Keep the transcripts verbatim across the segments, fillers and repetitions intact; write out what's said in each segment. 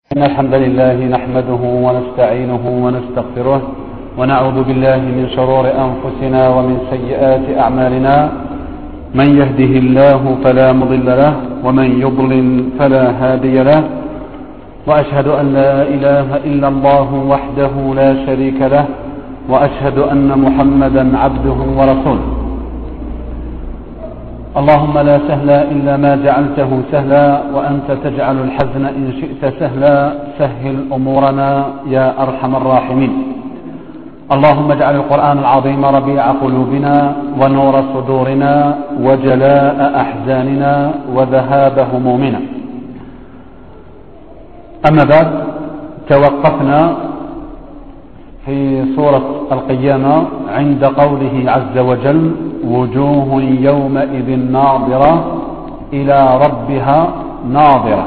إن الحمد لله نحمده ونستعينه ونستغفره ونعوذ بالله من شرور أنفسنا ومن سيئات أعمالنا. من يهده الله فلا مضل له ومن يضلل فلا هادي له، وأشهد أن لا إله إلا الله وحده لا شريك له، وأشهد أن محمدا عبده ورسوله. اللهم لا سهل إلا ما جعلته سهلا، وأنت تجعل الحزن إن شئت سهلا. سهل أمورنا يا أرحم الراحمين. اللهم اجعل القرآن العظيم ربيع قلوبنا ونور صدورنا وجلاء أحزاننا وذهاب همومنا. أما بعد، توقفنا في سورة القيامة عند قوله عز وجل: وجوه يومئذ ناظرة إلى ربها ناظرة.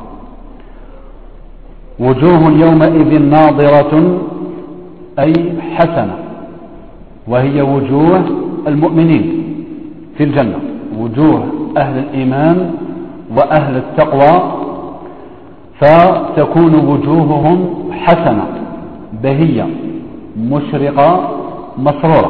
وجوه يومئذ ناظرة أي حسنة، وهي وجوه المؤمنين في الجنة، وجوه أهل الإيمان وأهل التقوى، فتكون وجوههم حسنة بهية مشرقة مسرورة،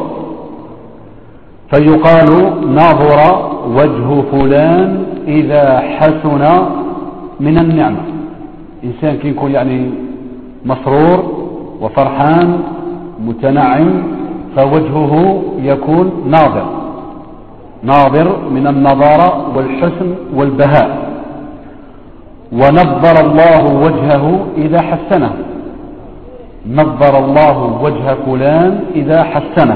فيقال ناظر وجه فلان إذا حسن من النعمة. إنسان كي يكون يعني مسرور وفرحان متنعم، فوجهه يكون ناظر، ناظر من النضارة والحسن والبهاء. ونظر الله وجهه إذا حسنه، نظر الله وجه فلان إذا حسنه.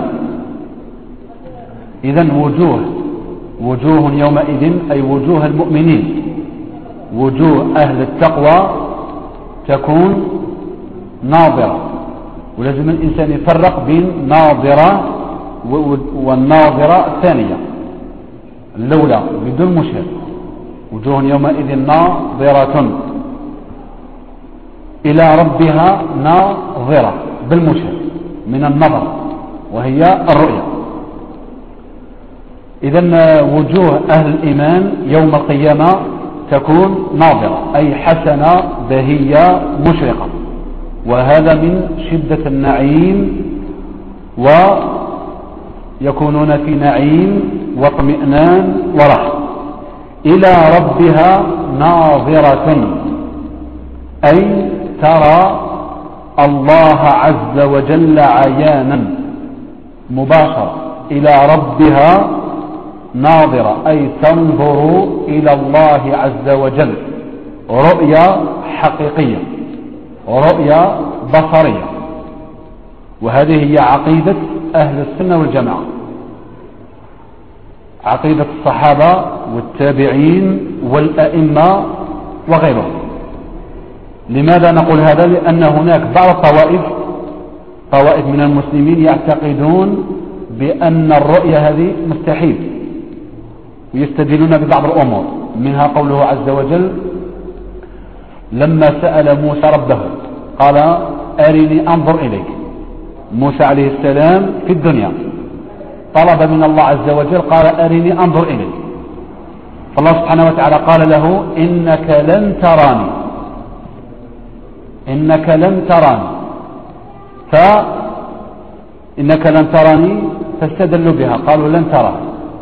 إذن وجوه وجوه يومئذ أي وجوه المؤمنين، وجوه أهل التقوى تكون ناظرة. ولازم الإنسان يفرق بين ناظرة والناظرة الثانية الأولى بدون مشهد. وجوه يومئذ ناظرة إلى ربها ناظرة بالمشهد من النظر، وهي الرؤية. إذن وجوه أهل الإيمان يوم القيامة تكون ناظرة أي حسنة بهية مشرقة، وهذا من شدة النعيم، ويكونون في نعيم واطمئنان ورحمة. إلى ربها ناظرة أي ترى الله عز وجل عيانا مباشرة. إلى ربها ناظرة أي تنظر إلى الله عز وجل رؤية حقيقية، رؤية بصرية. وهذه هي عقيدة أهل السنة والجماعة، عقيدة الصحابة والتابعين والأئمة وغيرهم. لماذا نقول هذا؟ لأن هناك بعض الطوائف طوائف من المسلمين يعتقدون بأن الرؤية هذه مستحيل، ويستدلون ببعض الأمور، منها قوله عز وجل لما سأل موسى ربه قال أرني أنظر إليك. موسى عليه السلام في الدنيا طلب من الله عز وجل قال أرني أنظر إليك، فالله سبحانه وتعالى قال له إنك لن تراني، إنك لن تراني فإنك لن تراني فاستدلوا بها قالوا لن تراني.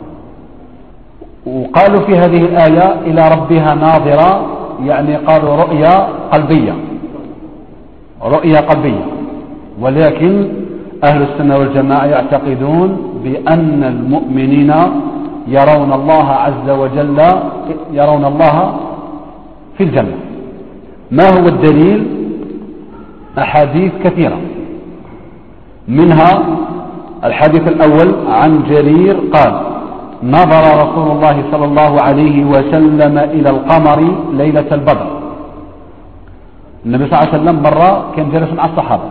وقالوا في هذه الآية إلى ربها ناظرة، يعني قالوا رؤية قلبية، رؤية قلبية. ولكن أهل السنة والجماعة يعتقدون بأن المؤمنين يرون الله عز وجل، يرون الله في الجنة. ما هو الدليل؟ أحاديث كثيرة، منها الحديث الأول عن جرير قال نظر رسول الله صلى الله عليه وسلم إلى القمر ليلة البدر. النبي صلى الله عليه وسلم مرة كان جالس مع الصحابة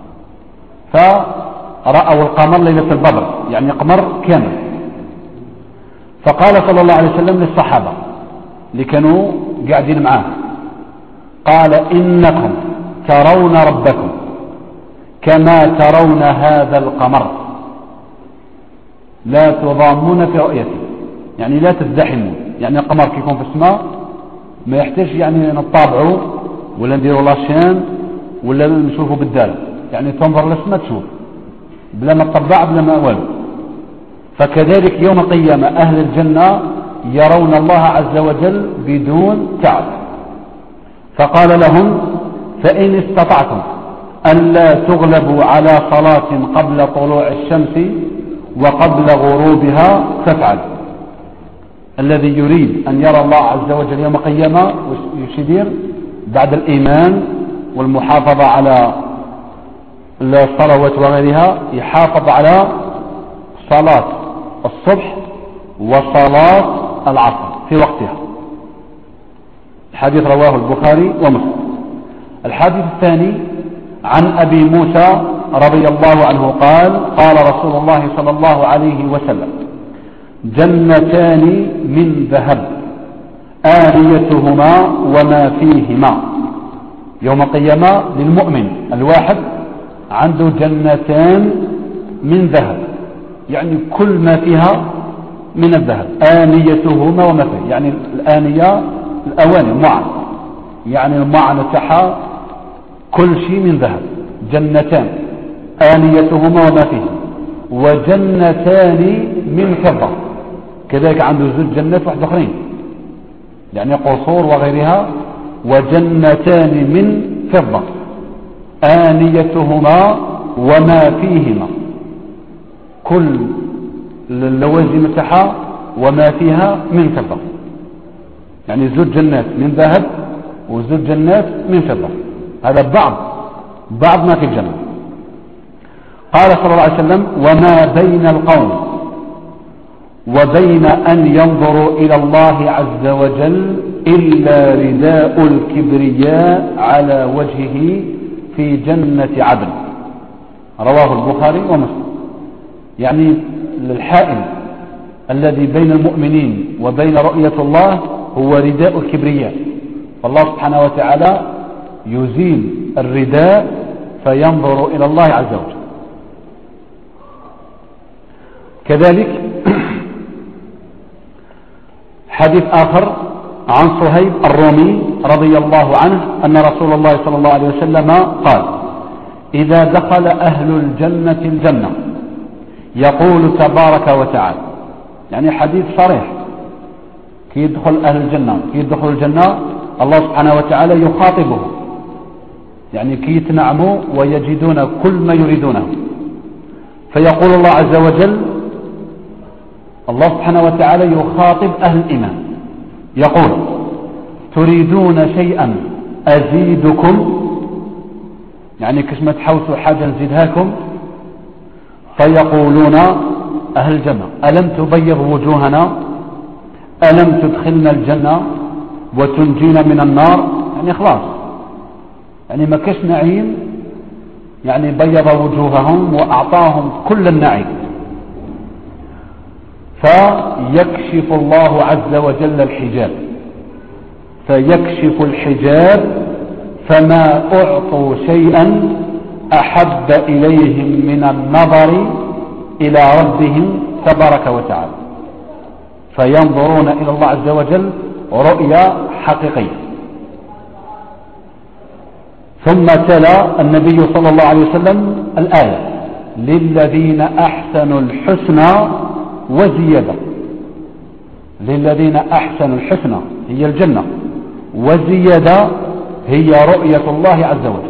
فرأوا القمر ليلة البدر، يعني قمر كامل. فقال صلى الله عليه وسلم للصحابة اللي كانوا قاعدين معاه، قال إنكم ترون ربكم كما ترون هذا القمر، لا تضامون في رؤيته، يعني لا تزدحمون. يعني القمر كيكون في السماء ما يحتاج يعني نطابعه ولا نديروا لاشين ولا نشوفوا بالدال، يعني تنظر للسماء تشوف بلا ما تطبع بلا ما والو. فكذلك يوم القيامة أهل الجنة يرون الله عز وجل بدون تعب. فقال لهم فإن استطعتم ألا تغلبوا على صلاة قبل طلوع الشمس وقبل غروبها فافعل. الذي يريد أن يرى الله عز وجل يوم القيامة يشير بعد الإيمان والمحافظة على الصلوات وغيرها يحافظ على صلاة الصبح وصلاة العصر في وقتها. الحديث رواه البخاري ومسلم. الحديث الثاني عن أبي موسى رضي الله عنه قال قال رسول الله صلى الله عليه وسلم جنتان من ذهب آنيتهما وما فيهما. يوم القيامة للمؤمن الواحد عنده جنتان من ذهب، يعني كل ما فيها من الذهب. آنيتهما وما فيه، يعني الآنية الأواني المعن، يعني المعن تاعها كل شيء من ذهب. جنتان آنيتهما وما فيه، وجنتان من فضة. كذلك عنده زوج جنات واحد اخرين، يعني قصور وغيرها. وجنتان من فضة آنيتهما وما فيهما، كل اللوازم تاعها وما فيها من فضة، يعني زوج جنات من ذهب وزوج جنات من فضة. هذا بعض بعض ما في الجنة. قال صلى الله عليه وسلم وما بين القوم وبين أن ينظروا إلى الله عز وجل إلا رداء الكبرياء على وجهه في جنة عدن. رواه البخاري ومسلم. يعني الحائل الذي بين المؤمنين وبين رؤية الله هو رداء الكبرياء، فالله سبحانه وتعالى يزيل الرداء فينظر إلى الله عز وجل. كذلك حديث آخر عن صهيب الرومي رضي الله عنه أن رسول الله صلى الله عليه وسلم قال إذا دخل أهل الجنة الجنة يقول تبارك وتعالى، يعني حديث صريح، كي يدخل أهل الجنة كي يدخل الجنة الله سبحانه وتعالى يخاطبه، يعني كي يتنعموا ويجدون كل ما يريدونه. فيقول الله عز وجل، الله سبحانه وتعالى يخاطب أهل الإيمان يقول تريدون شيئا أزيدكم، يعني كما تحوسوا حاجة نزيدهاكم. فيقولون أهل الجنة ألم تبيض وجوهنا، ألم تدخلنا الجنة وتنجينا من النار. يعني خلاص، يعني ما كاش نعيم، يعني بيض وجوههم وأعطاهم كل النعيم. فيكشف الله عز وجل الحجاب، فيكشف الحجاب فما أعطوا شيئا أحب إليهم من النظر إلى ربهم تبارك وتعالى، فينظرون إلى الله عز وجل رؤيا حقيقية. ثم تلا النبي صلى الله عليه وسلم الآية للذين أحسنوا الحسنى وزيادة. للذين أحسنوا الحسنى هي الجنة، وزيادة هي رؤية الله عز وجل.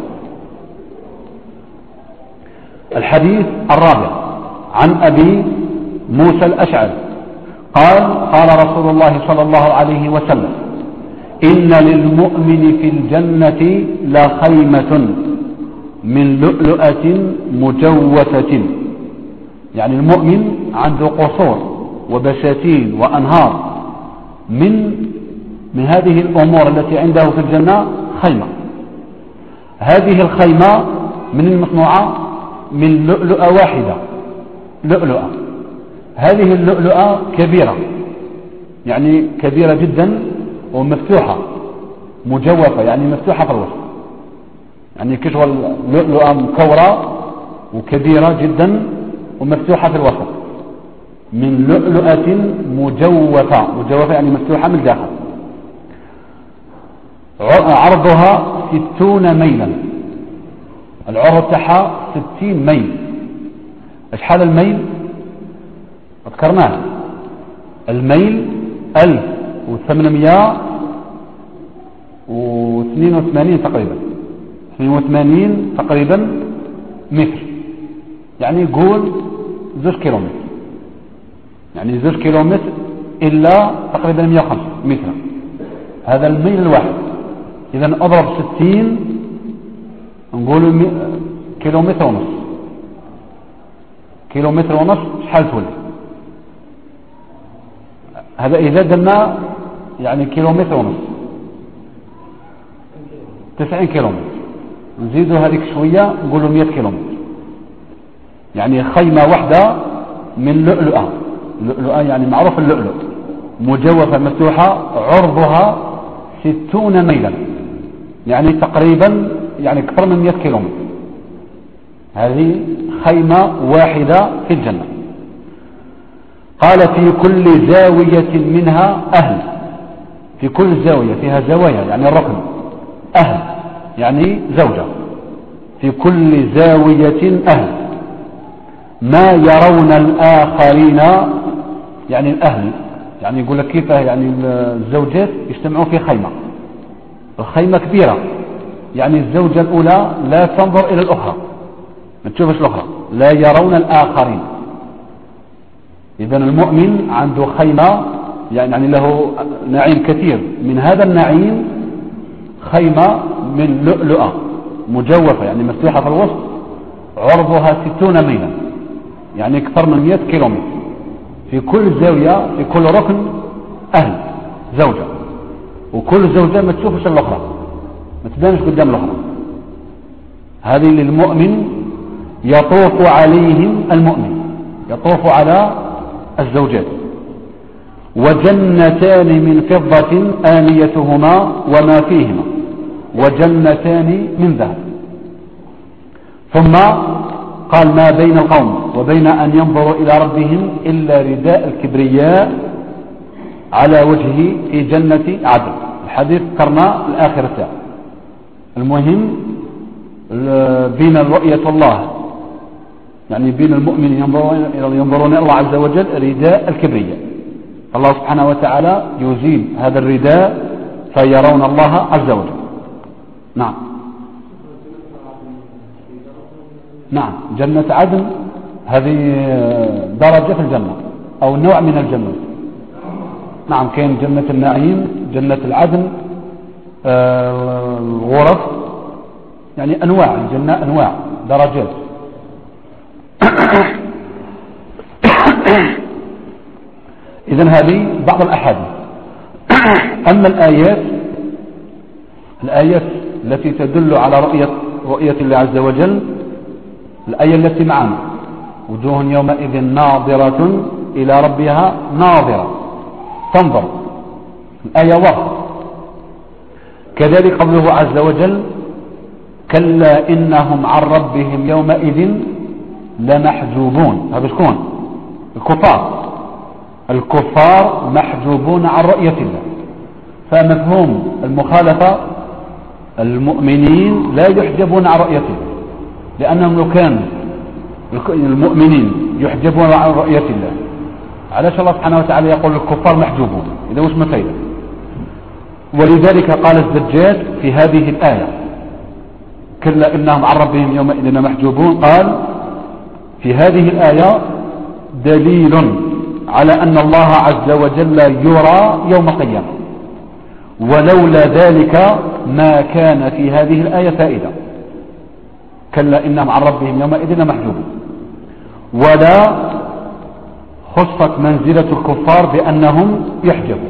الحديث الرابع عن أبي موسى الأشعري قال قال رسول الله صلى الله عليه وسلم إن للمؤمن في الجنة لخيمة من لؤلؤة مجوفة. يعني المؤمن عنده قصور وبساتين وأنهار من من هذه الأمور التي عنده في الجنة خيمة. هذه الخيمة من المصنوعة من لؤلؤة واحدة، لؤلؤة. هذه اللؤلؤة كبيرة، يعني كبيرة جدا ومفتوحة، مجوفة يعني مفتوحة في الوسط، يعني كشغل لؤلؤة مكورة وكبيرة جدا ومفتوحة في الوسط، من لؤلؤة مجوفة. مجوفة يعني مفتوحة من الداخل. عرضها ستون ميلا، العرض تاعها ستين ميل. اشحال الميل؟ ذكرناه، الميل ألف وثمانمائة واثنين وثمانين تقريبا، اثنين وثمانين تقريبا متر، يعني يقول زوج كيلومتر، يعني زوج كيلومتر إلا تقريبا مئة وخمسة متر، هذا الميل الواحد. إذا أضرب ستين نقول كيلومتر ونص، كيلومتر ونص شحال تولي؟ هذا إذا درنا يعني كيلومتر ونص، تسعين كيلومتر، نزيدوا هذيك شوية نقولوا مئة كيلومتر، يعني خيمة واحدة من لؤلؤة. لؤلؤة يعني معروف اللؤلؤ، مجوفة مفتوحة عرضها ستون ميلا، يعني تقريبا يعني أكثر من مئة كيلومتر. هذه خيمة واحدة في الجنة. قال في كل زاوية منها أهل، في كل زاوية فيها زوايا يعني الركن، أهل يعني زوجة، في كل زاوية أهل ما يرون الآخرين، يعني الأهل، يعني يقول لك كيف يعني الزوجات يجتمعون في خيمة، الخيمة كبيرة، يعني الزوجة الأولى لا تنظر إلى الأخرى، ما تشوفش الأخرى، لا يرون الآخرين. إذن المؤمن عنده خيمة يعني له نعيم كثير، من هذا النعيم خيمة من لؤلؤة مجوفة يعني مفتوحة في الوسط، عرضها ستون ميلا، يعني أكثر من مئة كيلومتر، في كل زاوية في كل ركن أهل زوجة، وكل زوجة ما تشوفش الأخرى، ما تبانش قدام الأخرى. هذه للمؤمن يطوف عليهم المؤمن، يطوف على الزوجات. وجنتان من فضة آنيتهما وما فيهما، وجنتان من ذهب. ثم قال ما بين القوم وبين أن ينظروا إلى ربهم إلا رداء الكبرياء على وجهه في جنة عدن. الحديث ذكرنا الآخر الساعة. المهم بين رؤية الله يعني بين المؤمن ينظرون ينظرون إلى الله عز وجل رداء الكبرياء، الله سبحانه وتعالى يزيل هذا الرداء فيرون الله عز وجل. نعم نعم جنة عدن هذه درجة في الجنة أو نوع من الجنة. نعم كاين جنة النعيم، جنة العدن، الغرف، يعني أنواع الجنة، أنواع درجات. إذن هذه بعض الأحاديث. أما الآيات، الآيات التي تدل على رؤية رؤية الله عز وجل، الآية التي معنا وجوه يومئذ ناظرة إلى ربها ناظرة، تنظر، الآية واضحة. كذلك قوله عز وجل كلا إنهم عن ربهم يومئذ لمحجوبون. هذا شكون؟ الكفار. الكفار محجوبون عن رؤية الله. فمفهوم المخالفة المؤمنين لا يحجبون عن رؤية الله، لأنهم لو كان المؤمنين يحجبون عن رؤية الله علاش الله سبحانه وتعالى يقول الكفار محجوبون؟ إذا وش مفيدة؟ ولذلك قال الزجاج في هذه الآية كلا إنهم عن ربهم يومئذ محجوبون، قال في هذه الآية دليل على أن الله عز وجل يرى يوم القيامة، ولولا ذلك ما كان في هذه الآية فائدة. كلا إنهم عن ربهم يومئذ محجوبون. ولا خصت منزلة الكفار بأنهم يحجبون.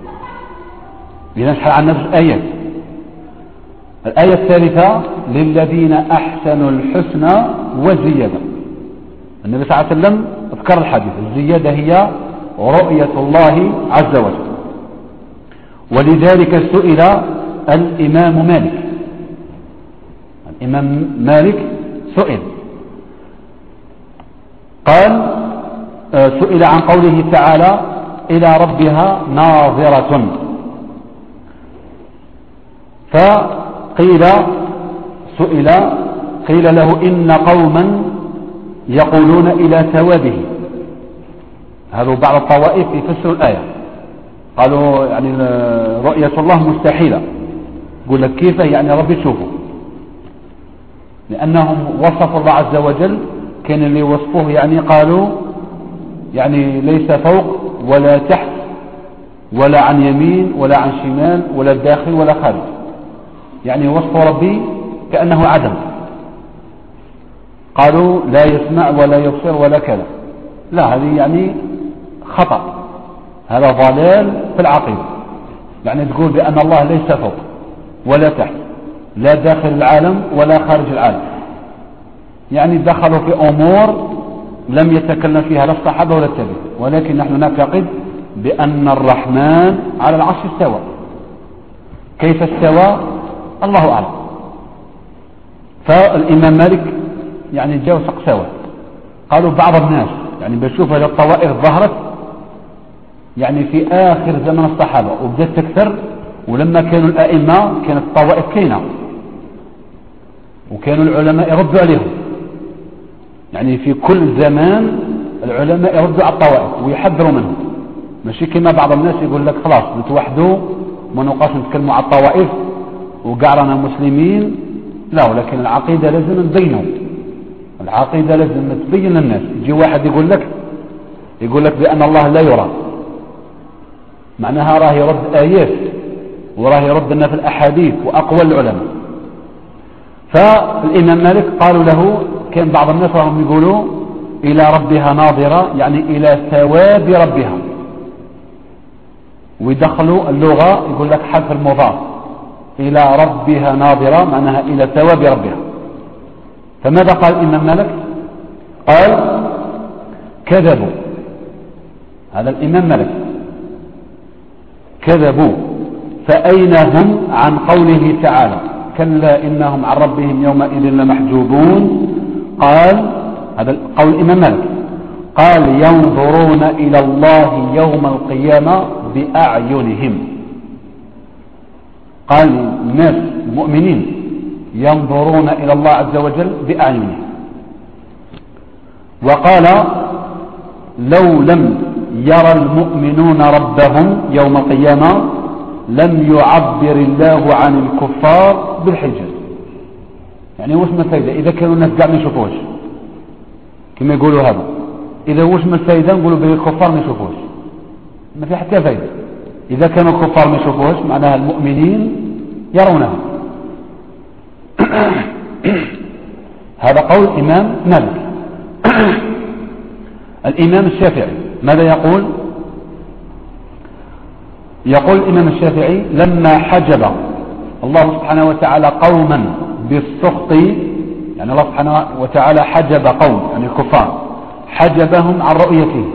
لنشحل عن نفس الآيات. الآية الثالثة للذين أحسنوا الحسنى وزيادة. النبي صلى الله عليه وسلم اذكر الحديث، الزيادة هي رؤية الله عز وجل. ولذلك سئل الإمام مالك، الإمام مالك سئل قال سئل عن قوله تعالى إلى ربها ناظرة، قيل سئل قيل له إن قوما يقولون إلى ثوابه. هذا بعض الطوائف يفسروا الآية، قالوا يعني رؤية الله مستحيلة. يقول لك كيف يعني ربي تشوفه؟ لأنهم وصفوا الله عز وجل، كان اللي وصفوه يعني قالوا يعني ليس فوق ولا تحت ولا عن يمين ولا عن شمال ولا داخل ولا خارج، يعني وصف ربي كأنه عدم. قالوا لا يسمع ولا يبصر ولا كذا. لا، هذه يعني خطأ، هذا ضلال في العقيدة. يعني تقول بأن الله ليس فوق ولا تحت، لا داخل العالم ولا خارج العالم، يعني دخلوا في أمور لم يتكلم فيها لا الصحابة ولا التابعين. ولكن نحن نعتقد بأن الرحمن على العرش استوى. كيف استوى؟ الله أعلم. فالإمام مالك يعني جاء سقساوة. قالوا بعض الناس يعني بشوف هذه الطوائف ظهرت يعني في آخر زمن الصحابة وبدأت تكثر، ولما كانوا الأئمة كانت الطوائف كينة وكانوا العلماء يردوا عليهم. يعني في كل زمان العلماء يردوا على الطوائف ويحذروا منهم، ماشي كما بعض الناس يقول لك خلاص نتوحدوا ما نبقاش نتكلموا على الطوائف وقعرنا مسلمين. لا، ولكن العقيدة لازم نبينه، العقيدة لازم تبين للناس. يجي واحد يقول لك يقول لك بأن الله لا يرى، معناها راه يرد آيات وراه يرد لنا في الأحاديث وأقوال العلماء. فالإمام مالك قالوا له، كان بعض الناس راهم يقولوا إلى ربها ناظرة، يعني إلى ثواب ربها، ويدخلوا اللغة يقول لك حذف المضاف، إلى ربها ناظرة معناها إلى ثواب ربها. فماذا قال الإمام مالك؟ قال كذبوا. هذا الإمام مالك كذبوا، فأين هم عن قوله تعالى كلا إنهم عن ربهم يومئذ لمحجوبون؟ قال هذا قول الإمام مالك، قال ينظرون إلى الله يوم القيامة بأعينهم. قال الناس المؤمنين ينظرون إلى الله عز وجل بأعينهم. وقال لو لم يرى المؤمنون ربهم يوم القيامة لم يعبر الله عن الكفار بالحجة. يعني وش ما الفايدة إذا كانوا الناس قاعد ما يشوفوش كما يقولوا هذا؟ إذا وش ما الفايدة نقولوا به الكفار ما يشوفوش؟ ما في حتى فايدة. إذا كانوا الكفار ما يشوفوش معناها المؤمنين يرونه. هذا قول الإمام مالك. الإمام الشافعي ماذا يقول؟ يقول الإمام الشافعي لما حجب الله سبحانه وتعالى قوما بالسخط، يعني الله سبحانه وتعالى حجب قوم يعني الكفار حجبهم عن رؤيته،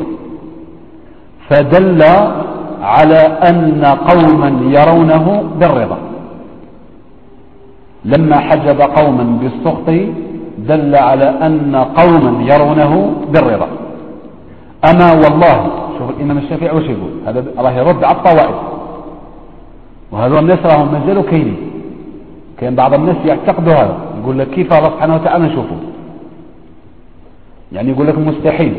فدل على أن قوما يرونه بالرضا. لما حجب قوما بالسخط دل على أن قوما يرونه بالرضا. أما والله، شوف الإمام الشافعي وش يقول، هذا الله يرد على الطوائف، وهذا الناس راهم ما زالوا كاينين. كان بعض الناس يعتقدوا هذا، يقول لك كيف الله سبحانه وتعالى نشوفه، يعني يقول لك مستحيل.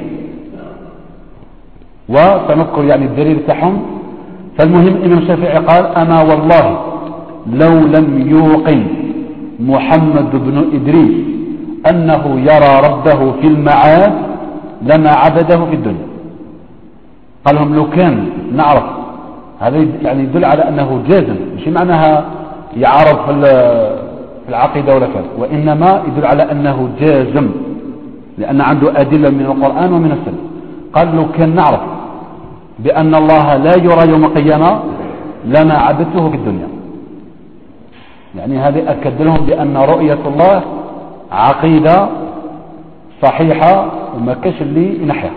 وسنذكر يعني الدليل تاعهم. فالمهم الإمام الشافعي قال أما والله لو لم يوقن محمد بن إدريس أنه يرى ربه في المعاد لما عبده في الدنيا. قال لهم لو كان نعرف هذا يعني يدل على أنه جازم، مش معناها يعرف في العقيدة ولا كذا، وإنما يدل على أنه جازم لأن عنده أدلة من القرآن ومن السنة. قال لو كان نعرف بأن الله لا يرى يوم القيامة لما عبدته في الدنيا. يعني هذا أكد لهم بأن رؤية الله عقيدة صحيحة وما كاش اللي ينحيها.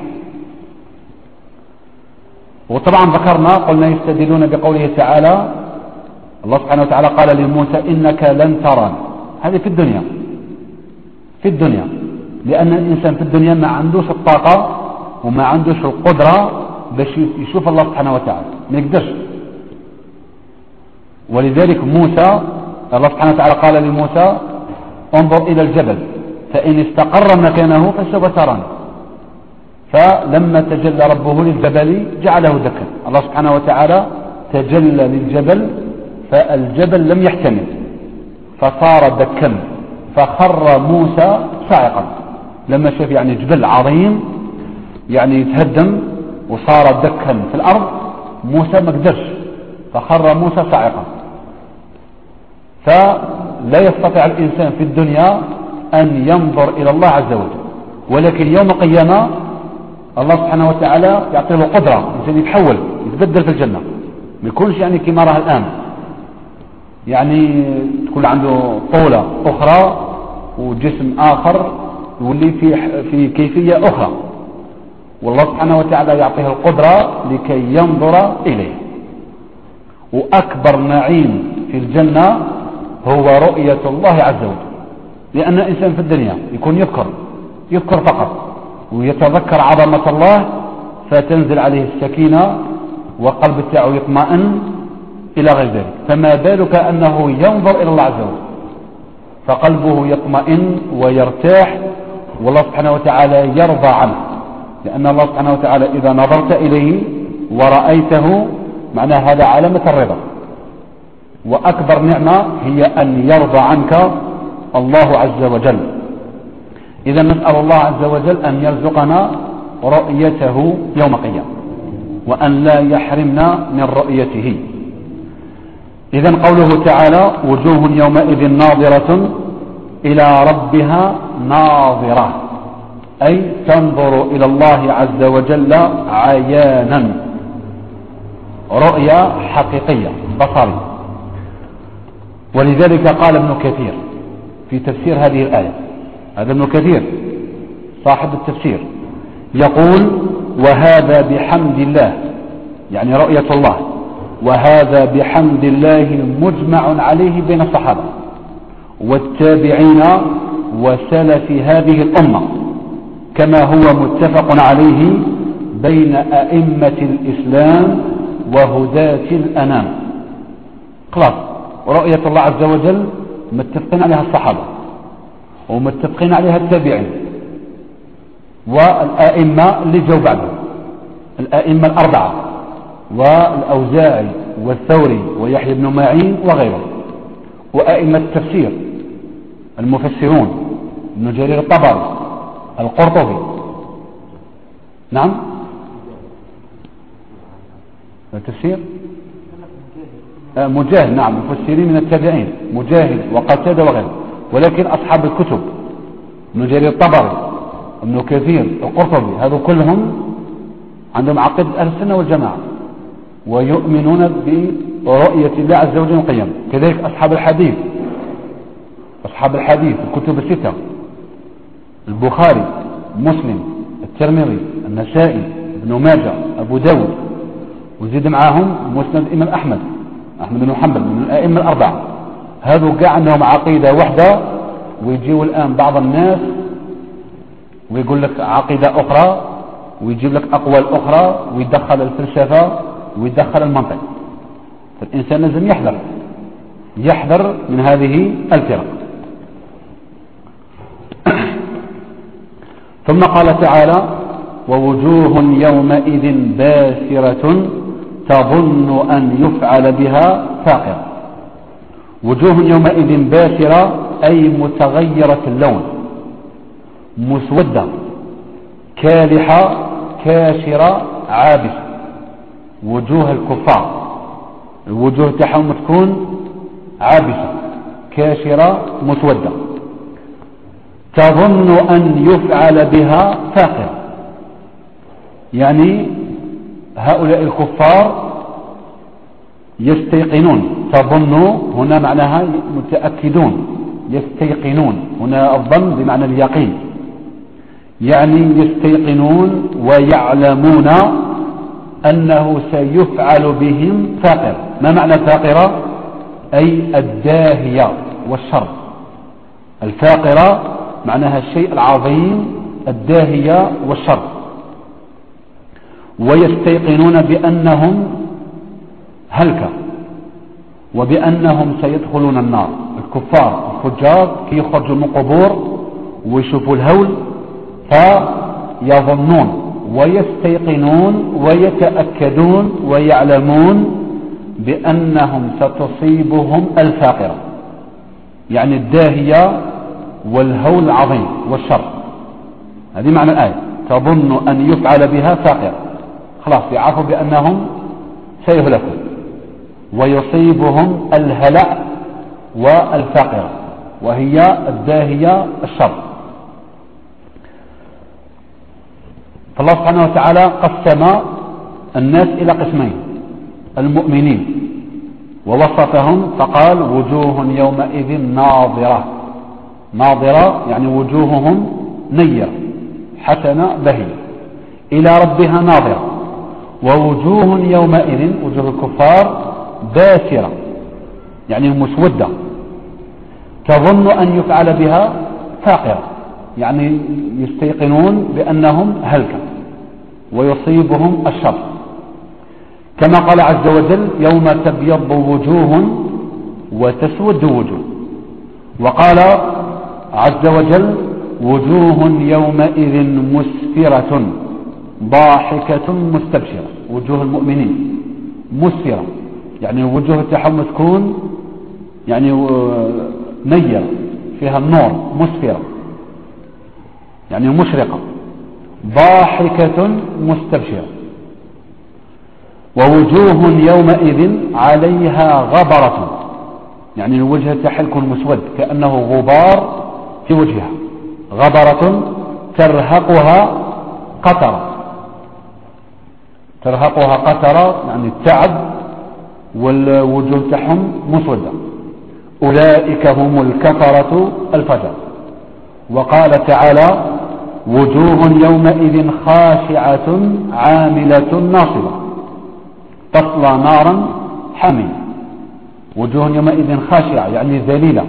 وطبعا ذكرنا قلنا يستدلون بقوله تعالى، الله سبحانه وتعالى قال لموسى إنك لن تراني. هذه في الدنيا، في الدنيا، لأن الإنسان في الدنيا ما عندوش الطاقة وما عندوش القدرة باش يشوف الله سبحانه وتعالى، ما يقدرش. ولذلك موسى الله سبحانه وتعالى قال لموسى انظر إلى الجبل فإن استقر مكانه فسوف تراني. فلما تجلى ربه للجبل جعله دكا. الله سبحانه وتعالى تجلى للجبل فالجبل لم يحتمل فصار دكا فخر موسى صاعقا. لما شاف يعني جبل عظيم يعني يتهدم وصار دكا في الأرض موسى ما قدرش فخر موسى صاعقا. فلا يستطيع الإنسان في الدنيا أن ينظر إلى الله عز وجل، ولكن يوم القيامة الله سبحانه وتعالى يعطي له قدرة الإنسان يتحول يتبدل في الجنة، ما يكونش يعني كما راه الآن يعني تكون عنده طولة أخرى وجسم آخر يولي في في كيفية أخرى، والله سبحانه وتعالى يعطيه القدرة لكي ينظر إليه. وأكبر نعيم في الجنة هو رؤية الله عز وجل، لأن الإنسان في الدنيا يكون يذكر يذكر فقط ويتذكر عظمة الله فتنزل عليه السكينة وقلب تاعه يطمئن إلى غير ذلك، فما بالك أنه ينظر إلى الله عز وجل فقلبه يطمئن ويرتاح والله سبحانه وتعالى يرضى عنه، لأن الله سبحانه وتعالى إذا نظرت إليه ورأيته معناه هذا علامة الرضا. وأكبر نعمة هي أن يرضى عنك الله عز وجل. إذا نسأل الله عز وجل أن يرزقنا رؤيته يوم القيامة وأن لا يحرمنا من رؤيته. إذا قوله تعالى وجوه يومئذ ناظرة إلى ربها ناظرة أي تنظر إلى الله عز وجل عيانا، رؤيا حقيقية بصرية. ولذلك قال ابن كثير في تفسير هذه الآية، هذا ابن كثير صاحب التفسير يقول وهذا بحمد الله يعني رؤية الله، وهذا بحمد الله مجمع عليه بين الصحابة والتابعين وسلف هذه الأمة كما هو متفق عليه بين أئمة الإسلام وهداة الأنام. خلاص رؤية الله عز وجل متفقين عليها الصحابة ومتفقين عليها التابعين والآئمة اللي جو بعدهم، الآئمة الأربعة والأوزاعي والثوري ويحيى بن معين وغيرهم، وآئمة التفسير المفسرون ابن جرير الطبري القرطبي. نعم التفسير آه مجاهد، نعم مفسرين من التابعين مجاهد وقتادة وغيره، ولكن أصحاب الكتب ابن جرير الطبري ابن كثير القرطبي هذو كلهم عندهم عقيدة أهل السنة والجماعة ويؤمنون برؤية الله عز وجل القيامة. كذلك أصحاب الحديث أصحاب الحديث الكتب الستة البخاري مسلم الترمذي النسائي ابن ماجه أبو داود، وزيد معاهم مسند الإمام أحمد أحمد بن حنبل من الأئمة الأربعة، هذو قاع عندهم عقيدة واحدة. ويجيوا الآن بعض الناس ويقول لك عقيدة أخرى ويجيب لك أقوال أخرى ويدخل الفلسفة ويدخل المنطق، فالإنسان لازم يحذر يحذر من هذه الفرق. ثم قال تعالى ووجوه يومئذ باسرة تظن أن يفعل بها فاقرة. وجوه يومئذ باسرة أي متغيرة اللون مسودة كالحة كاشرة عابسة. وجوه الكفار الوجوه تاعهم تكون عابسة كاشرة مسودة تظن أن يفعل بها فاقرة، يعني هؤلاء الكفار يستيقنون. تظن هنا معناها متأكدون، يستيقنون هنا الظن بمعنى اليقين، يعني يستيقنون ويعلمون أنه سيفعل بهم فاقرة. ما معنى فاقرة؟ أي الداهية والشر. الفاقرة معناها الشيء العظيم الداهية والشر. ويستيقنون بأنهم هلكة وبأنهم سيدخلون النار. الكفار الفجار كي يخرجوا من قبور ويشوفوا الهول فيظنون ويستيقنون ويتأكدون ويعلمون بأنهم ستصيبهم الفاقرة، يعني الداهية والهول العظيم والشر. هذه معنى الآية، تظن أن يفعل بها فاقرة، خلاص يعرفوا بأنهم سيهلكون ويصيبهم الهلع والفاقرة وهي الداهية الشر. فالله سبحانه وتعالى قسم الناس إلى قسمين: المؤمنين، ووصفهم فقال: وجوه يومئذ ناظرة. ناظرة يعني وجوههم نيرة حسنة بهية إلى ربها ناظرة. ووجوه يومئذ وجوه الكفار باسرة يعني مسودة تظن أن يفعل بها فاقرة، يعني يستيقنون بأنهم هلكة ويصيبهم الشر. كما قال عز وجل: يوم تبيض وجوه وتسود وجوه. وقال عز وجل: وجوه يومئذ مسفرة ضاحكة مستبشرة. وجوه المؤمنين مسفرة يعني وجوه تحم تكون يعني نيرة فيها النور، مسفرة يعني مشرقة، ضاحكة مستبشرة. ووجوه يومئذ عليها غبرة يعني الوجه تحلك مسود كأنه غبار في وجهها، غبرة ترهقها قطرة. ترهقها قطرة يعني التعب والوجوه تحم مسودة. أولئك هم الكفرة الفجر. وقال تعالى: وجوه يومئذ خاشعة عاملة ناصبة تصلى نارا حامية. وجوه يومئذ خاشعة يعني ذليلة،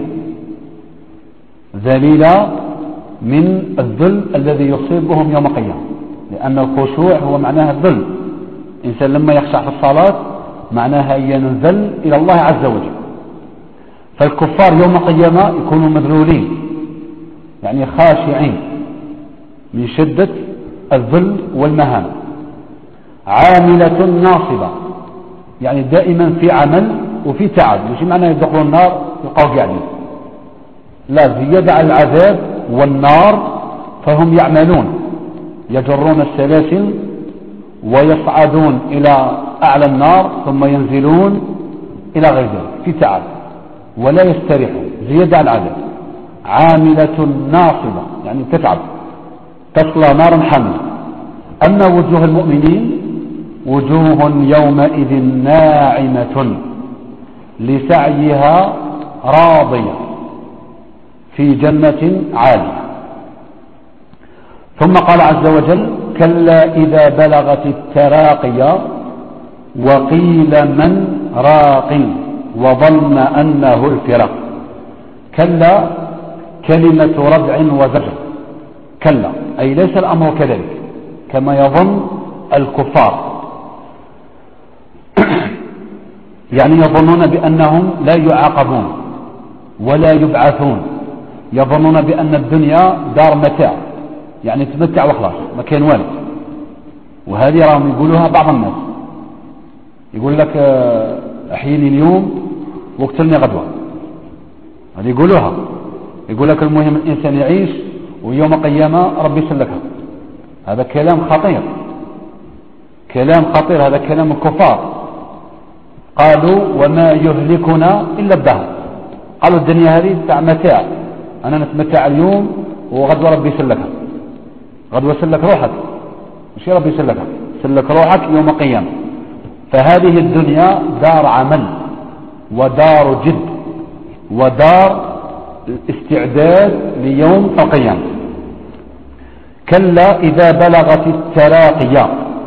ذليلة من الذل الذي يصيبهم يوم القيامة، لأن الخشوع هو معناها الذل. الإنسان لما يخشع في الصلاة معناها ينذل إلى الله عز وجل. فالكفار يوم القيامة يكونوا مذلولين يعني خاشعين من شدة الذل والمهانة. عاملة ناصبة يعني دائما في عمل وفي تعب، مش معنى يدخلوا النار يبقوا قاعدين، لا، زيادة على العذاب والنار، فهم يعملون يجرون السلاسل ويصعدون إلى أعلى النار ثم ينزلون إلى غير ذلك في تعب ولا يستريحون، زيادة على العذاب. عاملة ناصبة يعني تتعب، تصلى نارا حامية. أما وجوه المؤمنين وجوه يومئذ ناعمة لسعيها راضية في جنة عالية. ثم قال عز وجل: كلا إذا بلغت التراقي وقيل من راق وظن أنه الفراق. كلا كلمة ردع وزجر، كلا أي ليس الأمر كذلك كما يظن الكفار يعني يظنون بأنهم لا يعاقبون ولا يبعثون، يظنون بأن الدنيا دار متاع يعني تمتع وخلاص ما كان والد. وهذه راهم يقولوها بعض الناس، يقول لك أحييني اليوم واقتلني غدوة، هذه يقولوها. يقول لك المهم الإنسان يعيش ويوم القيامة ربي يسلكها. هذا كلام خطير، كلام خطير، هذا كلام الكفار. قالوا: وما يهلكنا إلا الدهر. قالوا الدنيا هذه تاع متاع، أنا نتمتع اليوم وغدوة ربي يسلكها، غدوة سلك روحك، مش ربي يسلكها، سلك روحك يوم القيامة. فهذه الدنيا دار عمل ودار جد ودار استعداد ليوم القيامة. كلا إذا بلغت التراقي.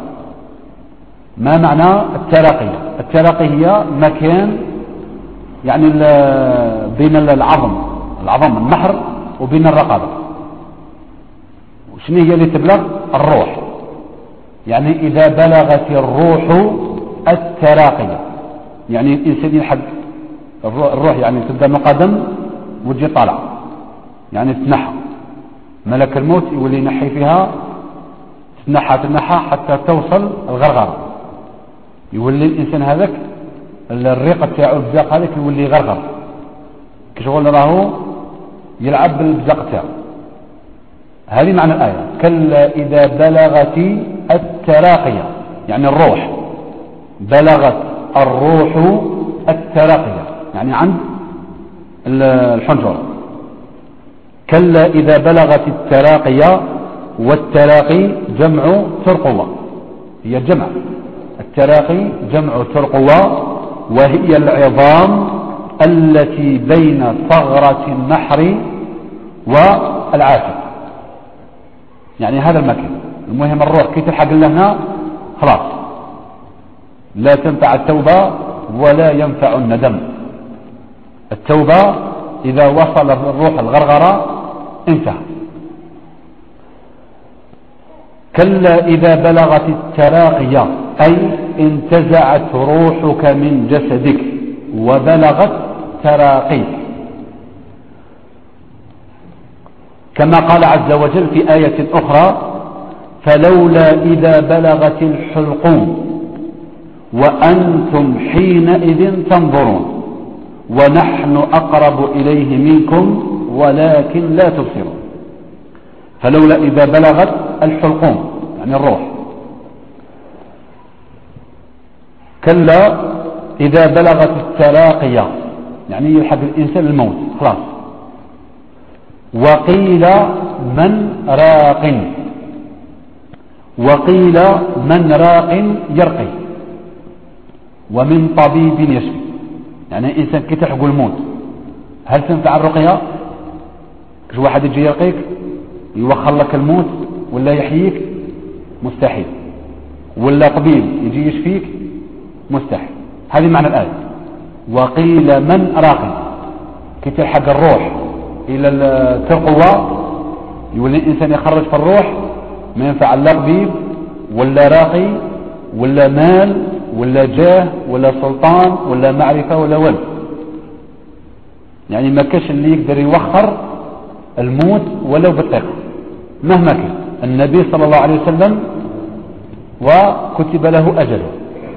ما معنى التراقي؟ التراقي هي مكان يعني بين العظم العظم النحر وبين الرقبة. وشنو هي اللي تبلغ؟ الروح. يعني إذا بلغت الروح التراقي يعني الإنسان يلحق الروح يعني تبدأ من قدم وتجي طالع، يعني تنحى. ملك الموت يولي ينحي فيها، تنحى تنحى حتى توصل الغرغرة، يولي الإنسان هذاك الريقة تاعو البزاق هذاك يولي غرغر كشغل راهو يلعب بالبزاق تاعو. هذه معنى الآية. كلا إذا بلغت التراقية، يعني الروح بلغت الروح التراقية، يعني عند الحنجرة. كلا إذا بلغت التراقية، والتراقي جمع ترقوة، هي جمع التراقي جمع ترقوة، وهي العظام التي بين ثغرة النحر والعاتق، يعني هذا المكان. المهم الروح كي تلحق لهنا خلاص لا تنفع التوبة ولا ينفع الندم. التوبة إذا وصل الروح الغرغرة انتهى. كلا إذا بلغت التراقية أي انتزعت روحك من جسدك وبلغت تراقيك، كما قال عز وجل في آية أخرى: فلولا إذا بلغت الحلقوم وأنتم حينئذ تنظرون ونحن أقرب إليه منكم ولكن لا تبصرون. فلولا إذا بلغت الحلقوم يعني الروح. كلا إذا بلغت التراقية يعني يلحق الإنسان الموت خلاص. وقيل من راق، وقيل من راق يرقي، ومن طبيب يشفي، يعني إنسان كي تلحق الموت هل تنفع الرقية؟ كش واحد يجي يرقيك يوخر لك الموت ولا يحييك؟ مستحيل. ولا طبيب يجي يشفيك؟ مستحيل. هذه معنى الآية. وقيل من راق، كي تلحق الروح إلى التقوى يولي الإنسان يخرج في الروح ما ينفع لا طبيب ولا راقي ولا مال ولا جاه ولا سلطان ولا معرفة ولا ولد، يعني ما كاش اللي يقدر يوخر الموت ولو بالدقيقة مهما كان. النبي صلى الله عليه وسلم وكتب له أجله.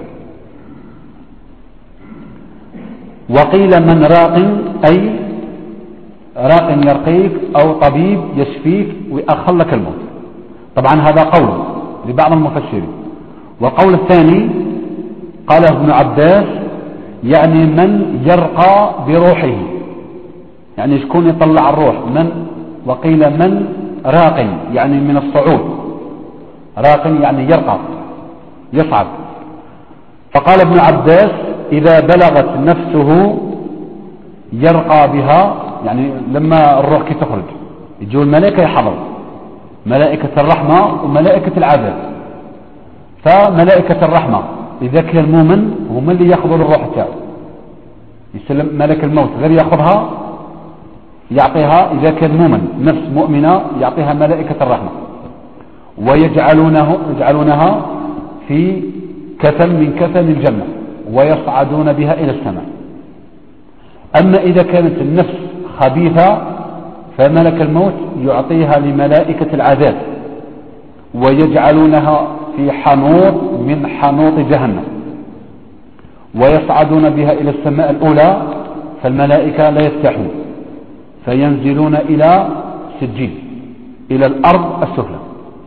وقيل من راق أي راق يرقيك أو طبيب يشفيك ويأخر لك الموت. طبعا هذا قول لبعض المفسرين. وقول الثاني قاله ابن عباس يعني من يرقى بروحه، يعني شكون يطلع الروح. من وقيل من راق يعني من الصعود، راق يعني يرقى يصعد. فقال ابن عباس إذا بلغت نفسه يرقى بها، يعني لما الروح كي تخرج يجوا الملائكة يحضر، ملائكة الرحمة وملائكة العذاب. فملائكة الرحمة إذا كان المؤمن هم اللي يأخذوا الروح تاعه، يسلم ملك الموت غير يأخذها يعطيها. إذا كان مؤمن نفس مؤمنة يعطيها ملائكة الرحمة ويجعلونه يجعلونها في كفن من كفن الجنة ويصعدون بها إلى السماء. أما إذا كانت النفس خبيثة فملك الموت يعطيها لملائكة العذاب ويجعلونها في حنوط من حنوط جهنم ويصعدون بها إلى السماء الأولى، فالملائكة لا يفتحون فينزلون إلى سجين إلى الأرض السفلى.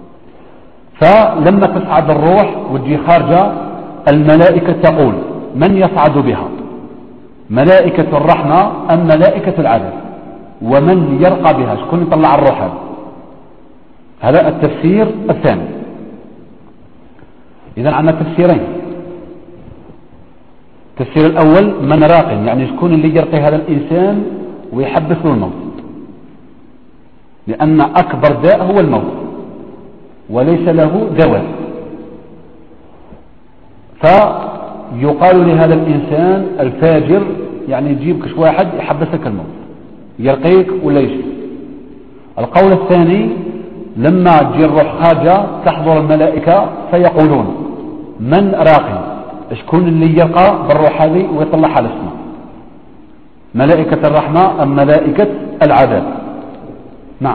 فلما تصعد الروح وتجي خارجة الملائكة تقول من يصعد بها، ملائكة الرحمة أم ملائكة العذاب؟ ومن يرقى بها، شكون يطلع الروح هذا؟ هذا التفسير الثاني. إذن عندنا تفسيرين. التفسير الأول من راق، يعني شكون اللي يرقي هذا الإنسان ويحبس له الموت، لأن أكبر داء هو الموت وليس له دواء. فيقال لهذا الإنسان الفاجر يعني يجيبك شو واحد يحبسك الموت يرقيك ولا يشفي. القول الثاني لما تجي الروح خارجة تحضر الملائكة فيقولون من راقي، شكون اللي يرقى بالروح هذه ويطلعها للسماء. ملائكة الرحمة أم ملائكة العذاب؟ نعم.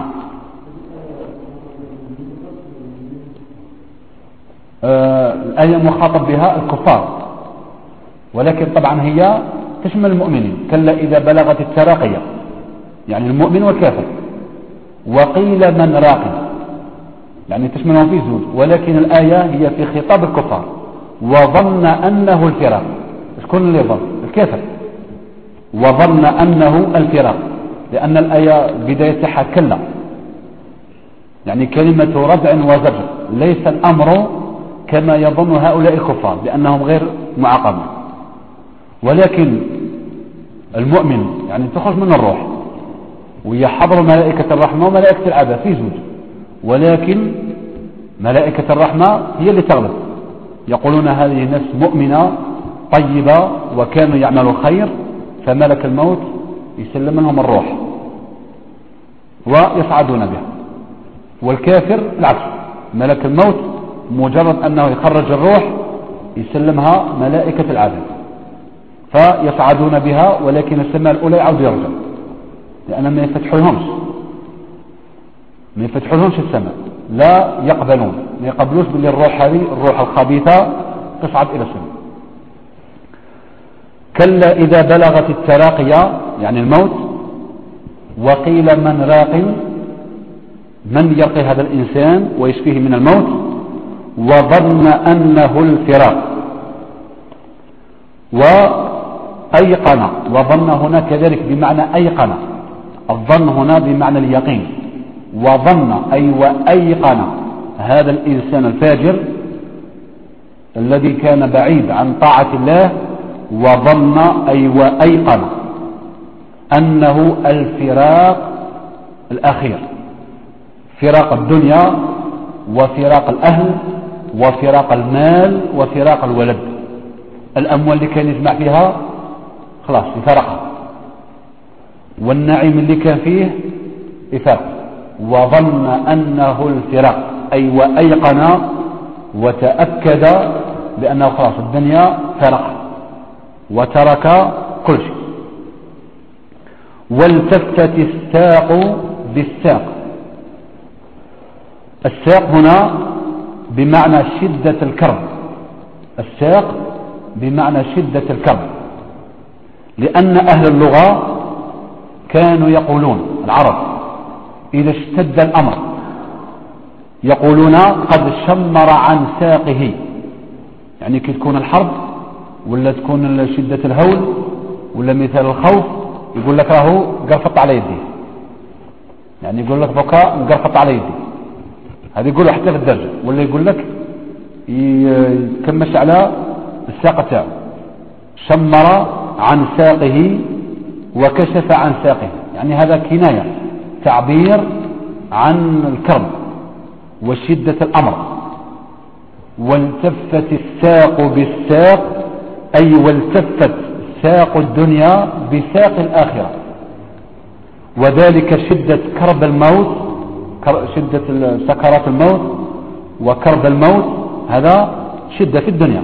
آه الآية مخاطب بها الكفار، ولكن طبعا هي تشمل المؤمنين. كلا إذا بلغت التراقية، يعني المؤمن والكافر. وقيل من راق، يعني تشملهم في زوج، ولكن الآية هي في خطاب الكفار. وظن أنه الفراق، شكون اللي ظن؟ الكافر. وظن أنه الفراق، لأن الآية بدايتها كلا، يعني كلمة ردع وزجر. ليس الأمر كما يظن هؤلاء الكفار لأنهم غير معاقبين، ولكن المؤمن يعني تخرج من الروح، وهي حضر ملائكة الرحمة وملائكة العذاب في زوج، ولكن ملائكة الرحمة هي اللي تغلب. يقولون هذه نفس مؤمنة طيبة وكانوا يعملوا خير، فملك الموت يسلم لهم الروح ويصعدون بها. والكافر العكس، ملك الموت مجرد أنه يخرج الروح يسلمها ملائكة العذاب فيصعدون بها، ولكن السماء الأولى يعود يرجع، لأن ما يفتحوا لهمش ما يفتحوا لهمش السماء، لا يقبلون، ما يقبلوش باللي الروح هذه الروح الخبيثة تصعد إلى السماء. كلا إذا بلغت التراقية يعني الموت. وقيل من راق، من يرقي هذا الإنسان ويشفيه من الموت. وظن أنه الفراق، وأيقن. وظن هنا كذلك بمعنى أيقن، الظن هنا بمعنى اليقين. وظن أي وأيقن هذا الإنسان الفاجر الذي كان بعيد عن طاعة الله، وظن أي وأيقن أنه الفراق الأخير، فراق الدنيا وفراق الأهل وفراق المال وفراق الولد. الأموال اللي كان يجمع فيها خلاص يفرقها، والنعيم اللي كان فيه يفرق. وظن أنه الفراق أي وأيقن وتأكد بأنه خلاص الدنيا فرقها وترك كل شيء. والتفت الساق بالساق. الساق هنا بمعنى شدة الكرب، الساق بمعنى شدة الكرب، لأن أهل اللغة كانوا يقولون العرب إذا اشتد الأمر يقولون قد شمر عن ساقه، يعني كي تكون الحرب ولا تكون شدة الهول ولا مثال الخوف يقول لك راهو قرفط على يدي، يعني يقول لك بكاء قرفط على يدي، هذا يقول حتى في الدرجة. ولا يقول لك يتكمش على الساق تاعه، شمر عن ساقه وكشف عن ساقه، يعني هذا كناية تعبير عن الكرب وشدة الأمر. والتفت الساق بالساق أي والتفت ساق الدنيا بساق الآخرة، وذلك شدة كرب الموت، شدة سكرات الموت وكرب الموت، هذا شدة في الدنيا،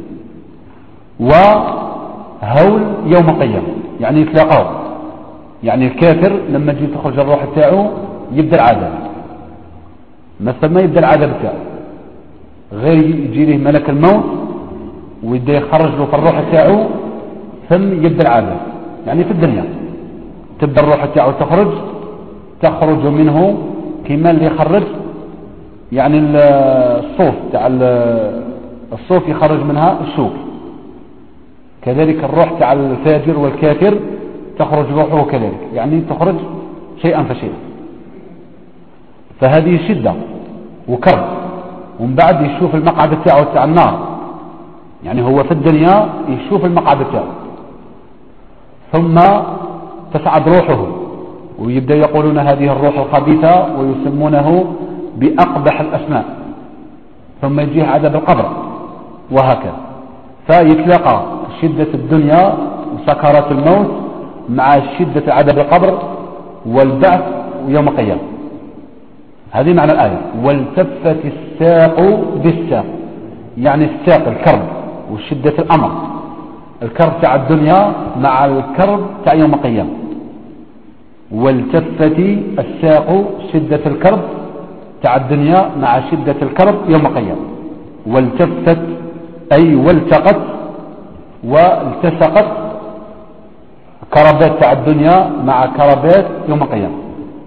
وهول يوم القيامة يعني يتلاقوا. يعني الكافر لما تجي تخرج الروح تاعه يبدأ العذاب، مثل ما يبدأ العذاب تاعه غير يجي له ملك الموت ويبدأ يخرج له في الروح تاعه ثم يبدأ العذاب. يعني في الدنيا تبدأ الروح تاعه تخرج تخرج منه كما اللي يخرج يعني الصوف تاع الصوف يخرج منها الشوك، كذلك الروح تاع الفاجر والكافر تخرج روحه كذلك، يعني تخرج شيئا فشيئا. فهذه شدة وكرب، ومن بعد يشوف المقعد تاعه تاع النار، يعني هو في الدنيا يشوف المقعد تاعه، ثم تصعد روحه ويبدأ يقولون هذه الروح الخبيثة ويسمونه بأقبح الأسماء، ثم يجيه عذاب القبر وهكذا. فيتلاقى شدة الدنيا وسكرات الموت مع شدة عذاب القبر والبعث ويوم القيامة. هذه معنى الآية. والتفت الساق بالساق، يعني الساق الكرب وشدة الأمر الكرب تاع الدنيا مع الكرب تاع يوم القيامة. والتفت الساق شدة الكرب تاع الدنيا مع شدة الكرب يوم القيامة. والتفت أي والتقت والتصقت كربات تاع الدنيا مع كربات يوم القيامة.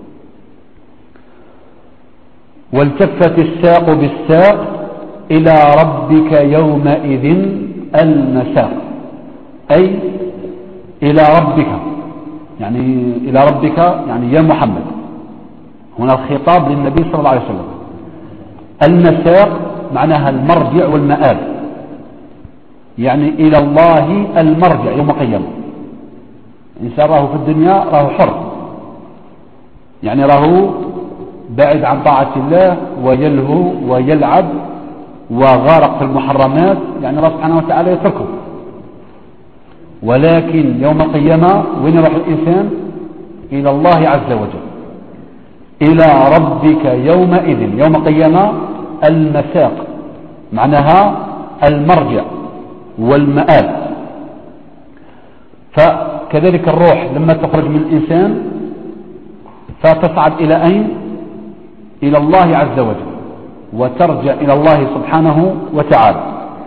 والتفت الساق بالساق إلى ربك يومئذ المساق، أي إلى ربك، يعني إلى ربك يعني يا محمد. هنا الخطاب للنبي صلى الله عليه وسلم. المساق معناها المرجع والمآب، يعني إلى الله المرجع يوم القيامة. الإنسان راه في الدنيا راه حر، يعني راه بعد عن طاعة الله ويلهو ويلعب وغارق في المحرمات، يعني الله سبحانه وتعالى يتركه. ولكن يوم القيامة وين يروح الإنسان؟ إلى الله عز وجل. إلى ربك يومئذ، يوم القيامة المساق معناها المرجع والمآب. فكذلك الروح لما تخرج من الإنسان فتصعد إلى أين؟ إلى الله عز وجل، وترجع إلى الله سبحانه وتعالى.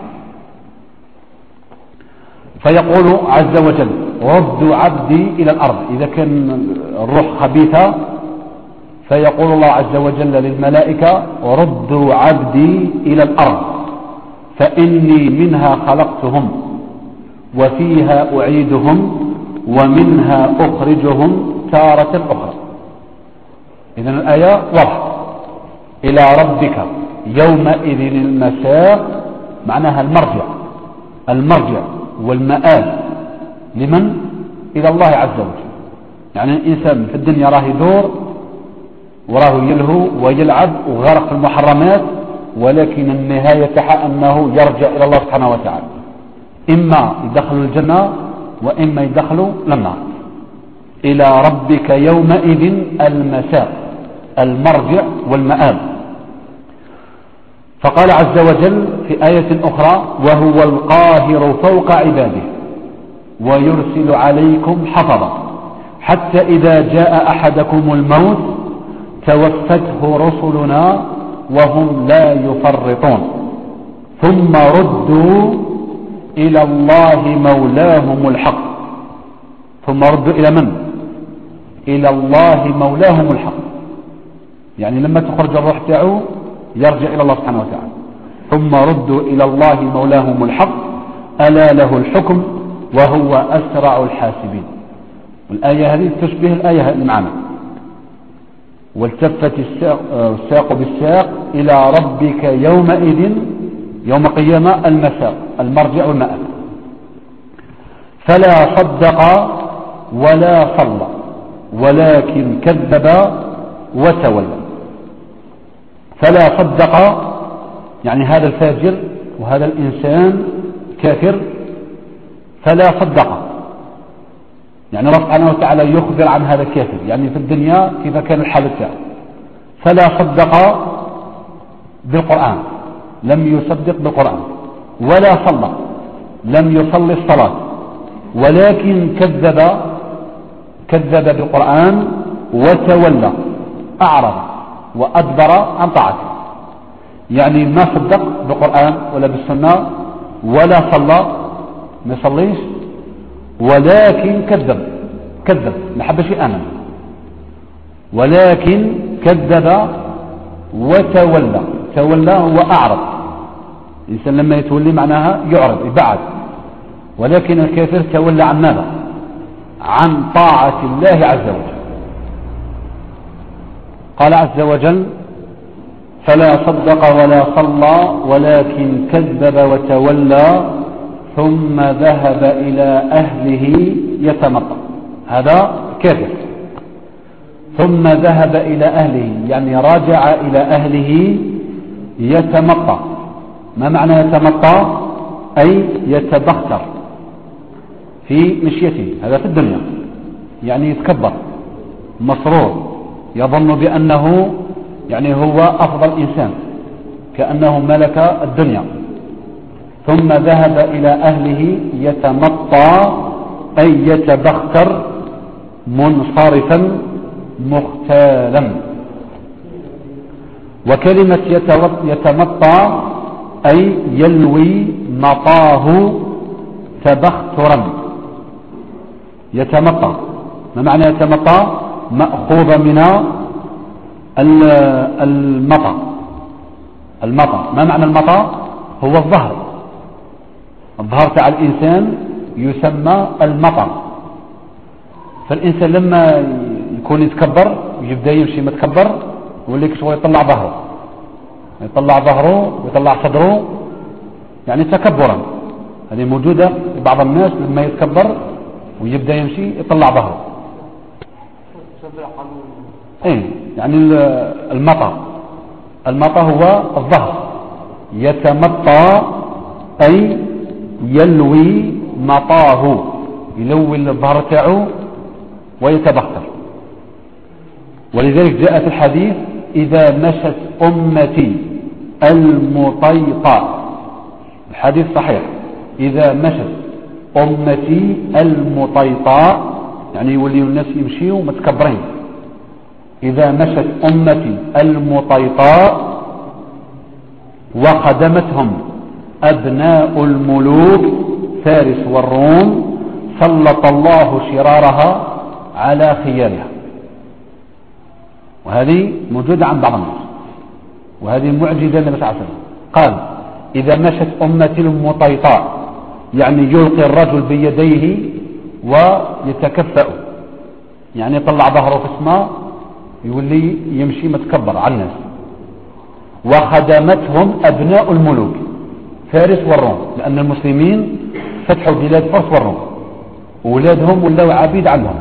فيقول عز وجل رد عبدي إلى الأرض. إذا كان الروح خبيثة فيقول الله عز وجل للملائكة ردوا عبدي إلى الأرض فإني منها خلقتهم وفيها أعيدهم ومنها أخرجهم تارة أخرى. إذن الآية واضحة. إلى ربك يومئذ المساق معناها المرجع، المرجع والمآب لمن؟ إلى الله عز وجل. يعني الإنسان في الدنيا راه يدور وراه يلهو ويلعب وغرق في المحرمات، ولكن النهاية تاعها أنه يرجع إلى الله سبحانه وتعالى، إما يدخلوا الجنة وإما يدخلوا للنار. إلى ربك يومئذ المساق، المرجع والمآب. فقال عز وجل في آية أخرى وهو القاهر فوق عباده ويرسل عليكم حفظا حتى إذا جاء أحدكم الموت توفته رسلنا وهم لا يفرطون ثم ردوا إلى الله مولاهم الحق. ثم ردوا إلى من؟ إلى الله مولاهم الحق، يعني لما تخرج الروح تاعه يرجع إلى الله سبحانه وتعالى. ثم ردوا إلى الله مولاهم الحق ألا له الحكم وهو أسرع الحاسبين. والآية هذه تشبه الآية اللي معنا. والتفت الساق بالساق إلى ربك يومئذ يوم قيامة المساق، المرجع والمآب. فلا صدق ولا صلى ولكن كذب وتولى. فلا صدق يعني هذا الفاجر وهذا الإنسان كافر، فلا صدق يعني الله سبحانه وتعالى يخبر عن هذا الكافر، يعني في الدنيا كيف كان الحال تاعه. فلا صدق بالقرآن، لم يصدق بالقرآن، ولا صلى، لم يصلي الصلاة، ولكن كذب كذب بالقرآن وتولى، أعرض وأدبر عن طاعته. يعني ما صدق بالقرآن ولا بالسنة ولا صلى، ما صليش، ولكن كذب كذب ما حبش يآمن، ولكن كذب وتولى. تولى هو أعرض. الإنسان لما يتولي معناها يعرض يبعد، ولكن الكافر تولى عن ماذا؟ عن طاعة الله عز وجل. قال عز وجل فلا صدق ولا صلى ولكن كذب وتولى ثم ذهب إلى أهله يتمطى. هذا كافر. ثم ذهب إلى أهله يعني رجع إلى أهله يتمطى. ما معنى يتمطى؟ أي يتبختر في مشيته، هذا في الدنيا، يعني يتكبر مسرور، يظن بأنه يعني هو أفضل إنسان، كأنه ملك الدنيا. ثم ذهب إلى أهله يتمطى أي يتبختر منصرفا مختالا. وكلمة يتمطى أي يلوي مطاه تبخترا. يتمطى، ما معنى يتمطى؟ مأخوذ من المطى. المطى ما معنى المطى؟ هو الظهر. الظهر تاع الإنسان يسمى المطى. فالإنسان لما يكون يتكبر يبدأ يمشي متكبر يوليك شوية يطلع ظهره، يطلع ظهره ويطلع صدره، يعني تكبرا. هذه موجودة بعض الناس لما يتكبر ويبدأ يمشي يطلع ظهره. ايه يعني المطى. المطى هو الظهر. يتمطى أي يلوي مطاه، يلوي الظهر تاعه ويتبختر. ولذلك جاء في الحديث إذا مشت أمتي المطيطة، الحديث صحيح، إذا مشت أمتي المطيطة يعني يولي الناس يمشيوا متكبرين. إذا مشت أمتي المطيطة وخدمتهم أبناء الملوك فارس والروم سلط الله شرارها على خيالها. وهذه موجودة عند بعض الناس، وهذه معجزة النبي صلى الله عليه وسلم. قال إذا مشت أمتي المطيطة يعني يلقي الرجل بيديه ويتكفأ، يعني يطلع ظهره في السماء يولي يمشي متكبر على الناس. وخدمتهم أبناء الملوك فارس والروم، لأن المسلمين فتحوا بلاد فارس والروم وولادهم ولاوا عبيد عنهم.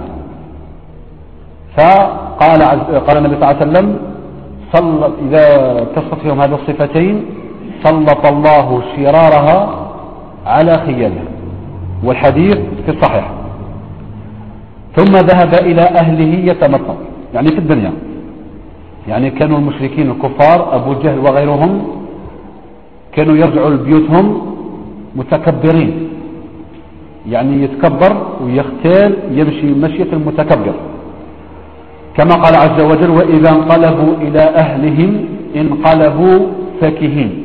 فقال قال النبي صلى الله عليه وسلم صل إذا اتصفت فيهم هذه الصفتين سلط الله شرارها على خيالها. والحديث في الصحيح. ثم ذهب إلى أهله يتمطى، يعني في الدنيا، يعني كانوا المشركين الكفار أبو جهل وغيرهم كانوا يرجعوا لبيوتهم متكبرين، يعني يتكبر ويختال يمشي مشية المتكبر، كما قال عز وجل وإذا انقلبوا إلى أهلهم انقلبوا فكهين.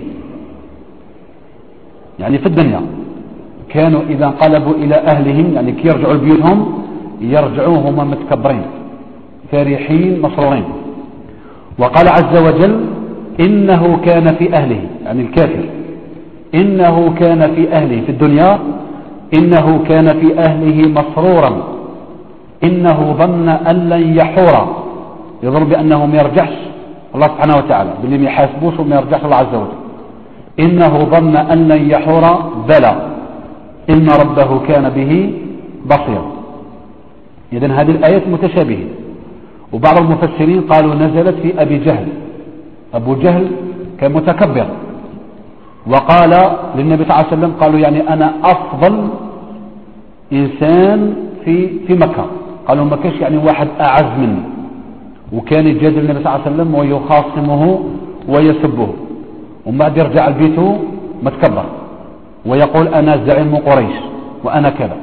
يعني في الدنيا كانوا إذا انقلبوا إلى أهلهم يعني كي يرجعوا لبيوتهم يرجعوا هم متكبرين فرحين مسرورين. وقال عز وجل إنه كان في أهله، يعني الكافر إنه كان في أهله في الدنيا إنه كان في أهله مسرورا إنه ظن أن لن يحور، يظن بأنه ما يرجعش الله سبحانه وتعالى، باللي ما يحاسبوش وما يرجعش الله عز وجل. إنه ظن أن لن يحور بلى إن ربه كان به بصيرا. إذن هذه الآيات متشابهة. وبعض المفسرين قالوا نزلت في أبي جهل. أبو جهل كان متكبر وقال للنبي صلى الله عليه وسلم قالوا يعني أنا أفضل إنسان في في مكة، قالوا ما كانش يعني واحد أعز مني، وكان يجادل النبي صلى الله عليه وسلم ويخاصمه ويسبه، ومن بعد يرجع لبيته متكبر ويقول أنا زعيم قريش وأنا كذا.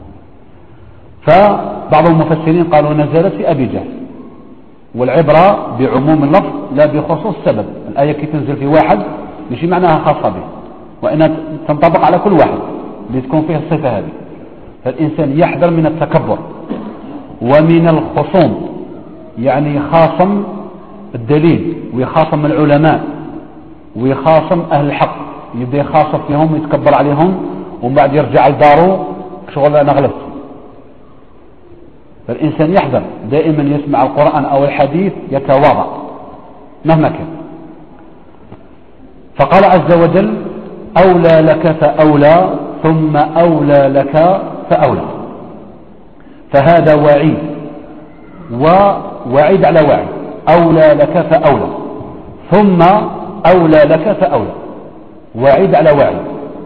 فبعض المفسرين قالوا نزلت في أبي جهل، والعبرة بعموم اللفظ لا بخصوص السبب. الآية كي تنزل في واحد مش معناها خاصة به، وإنها تنطبق على كل واحد اللي تكون فيه الصفة هذه. فالإنسان يحذر من التكبر ومن الخصوم، يعني يخاصم الدليل ويخاصم العلماء ويخاصم أهل الحق، يبدأ يخاصم فيهم ويتكبر عليهم ومن بعد يرجع لداره شغل أنا غلبت. فالإنسان يحذر دائما يسمع القرآن أو الحديث يتواضع مهما كان. فقال عز وجل أولى لك فأولى ثم أولى لك فأولى. فهذا وعيد ووعيد على وعيد، أولى لك فأولى ثم أولى لك فأولى، وعيد على وعيد.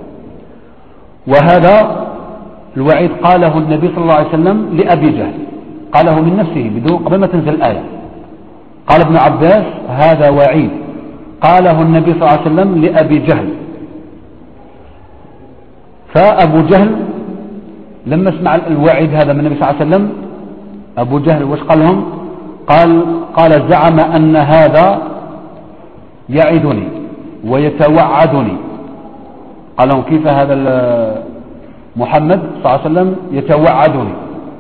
وهذا الوعيد قاله النبي صلى الله عليه وسلم لأبي جهل، قاله من نفسه بدون قبل ما تنزل الآية. قال ابن عباس هذا وعيد قاله النبي صلى الله عليه وسلم لأبي جهل. فأبو جهل لما سمع الوعيد هذا من النبي صلى الله عليه وسلم، أبو جهل وش قال لهم؟ قال قال زعم أن هذا يعدني ويتوعدني. قال لهم كيف هذا محمد صلى الله عليه وسلم يتوعدني؟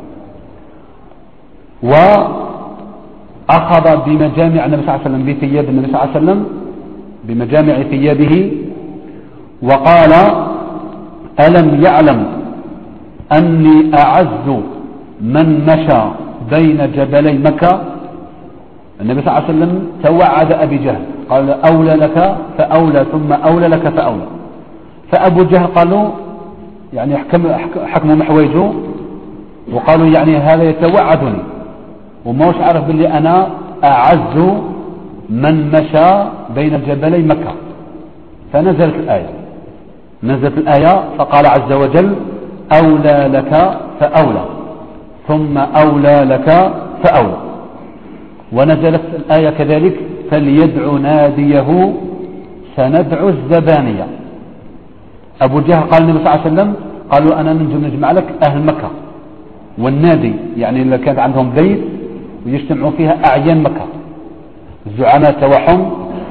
وأخذ بمجامع النبي صلى الله عليه وسلم، بثياب النبي صلى الله عليه وسلم، بمجامع ثيابه، وقال ألم يعلم أني أعز من مشى بين جبلي مكة؟ النبي صلى الله عليه وسلم توعد أبي جهل، قال أولى لك فأولى ثم أولى لك فأولى. فأبو جهل قالوا يعني حكموا محويجه وقالوا يعني هذا يتوعدني وما وش عارف باللي أنا أعز من مشى بين جبلي مكة. فنزلت الآية نزلت الآية فقال عز وجل أولى لك فأولى ثم أولى لك فأولى. ونزلت الآية كذلك فليدع ناديه سندع الزبانية. أبو جهل قال النبي صلى الله عليه وسلم قالوا أنا ننجم نجمع لك أهل مكة والنادي، يعني اللي كانت عندهم بيت ويجتمعوا فيها أعيان مكة، الزعماء توحم